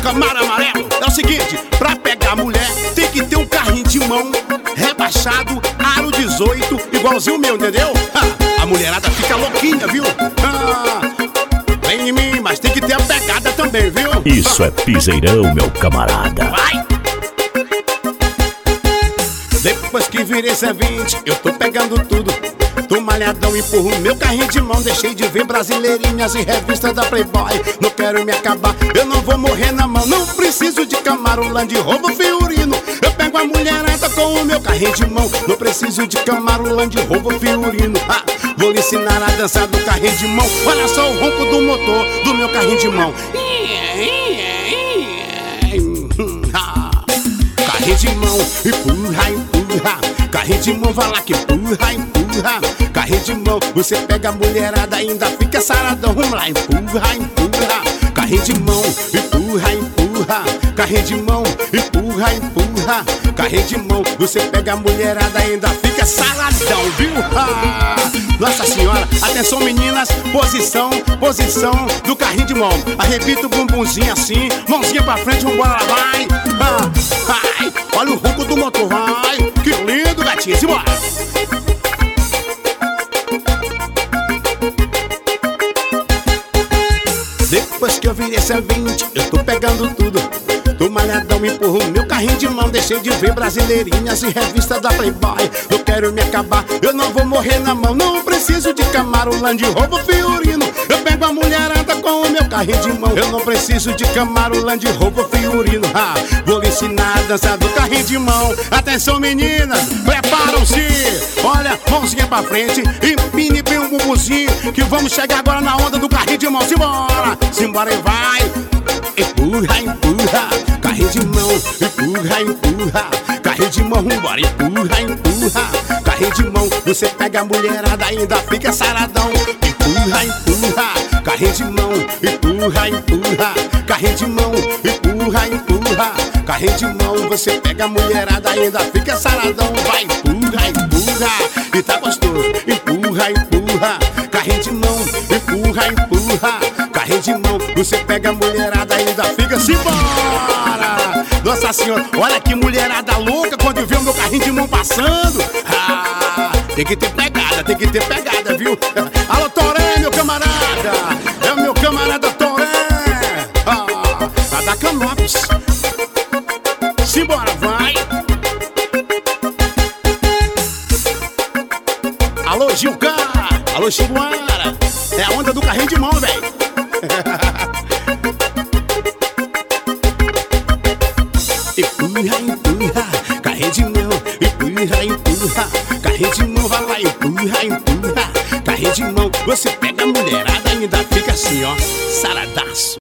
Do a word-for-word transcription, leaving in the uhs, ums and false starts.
Camaro amarelo. É o seguinte, pra pegar mulher tem que ter um carrinho de mão rebaixado, aro dezoito, igualzinho o meu, entendeu? Ah, a mulherada fica louquinha, viu? Ah, vem em mim, mas tem que ter a pegada também, viu? Isso é piseirão, meu camarada. Vai! Depois que virei C vinte, eu tô pegando tudo. Tô malhadão, empurro meu carrinho de mão. Deixei de ver brasileirinhas e revistas da Playboy. Não quero me acabar, eu não vou morrer na mão. Não preciso de Camaro, Land Rover, Fiorino. Eu pego a mulherada com o meu carrinho de mão. Não preciso de Camaro, Land Rover, Fiorino. Ah, vou lhe ensinar a dançar do carrinho de mão. Olha só o ronco do motor do meu carrinho de mão. Carrinho de mão, empurra, empurra. Carrinho de mão, vai lá que empurra, empurra. Carrinho de mão, você pega a mulherada, ainda fica saradão. Vamos lá, empurra, empurra. Carrinho de mão, empurra, empurra. Carrinho de mão, empurra, empurra. Carrinho de mão, você pega a mulherada, ainda fica saradão, viu? Ah, Nossa Senhora, atenção meninas, posição, posição do carrinho de mão. Arrebita o bumbumzinho assim, mãozinha pra frente, vambora lá, vai. Ah, vai, olha o ronco do motor, vai. Que lindo, gatinha, simbora. Depois que eu virei C vinte, eu tô pegando tudo. Tô malhadão, empurro meu carrinho de mão. Deixei de ver brasileirinhas e revistas da Playboy. Não quero me acabar, eu não vou morrer na mão. Não preciso de Camaro, Land Rover, Fiorino. Eu pego a mulherada com o meu carrinho de mão. Eu não preciso de Camaro, Land Rover, Fiorino. Ah, vou lhe ensinar a dançar do carrinho de mão. Atenção meninas, preparam-se. Olha, mãozinha pra frente, empine bem o bumbumzinho, que vamos chegar agora na onda do carrinho de mão. Simbora, simbora e vai. Empurra, empurra. Carrinho de mão, empurra, empurra. Carrinho de mão, bora, empurra, empurra. Carrinho de mão, você pega a mulherada, ainda fica saradão. Empurra, empurra. Carrinho de mão, empurra, empurra. Carrinho de mão, empurra, empurra. Carrinho de mão, você pega a mulherada, ainda fica saradão. Vai, empurra, empurra. E tá gostoso, empurra, empurra. Carrinho de mão, empurra, empurra. Carrinho de mão, você pega a mulherada, ainda fica simbora. Nossa Senhora, olha que mulherada louca quando vê o meu carrinho de mão passando. Ah, tem que ter pegada, tem que ter pegada, viu? Alô, Toré, meu camarada. É o meu camarada Toré. Ah, lá da Canópolis. Simbora, vai. Alô, Gilcar. Alô, Chihuara. É a onda do carrinho de mão, velho. Empurra, empurra, carrinho de mão, empurra, empurra. Carrinho de mão, vai lá, empurra, empurra. Carrinho de mão, você pega a mulherada, ainda fica assim, ó, saradaço.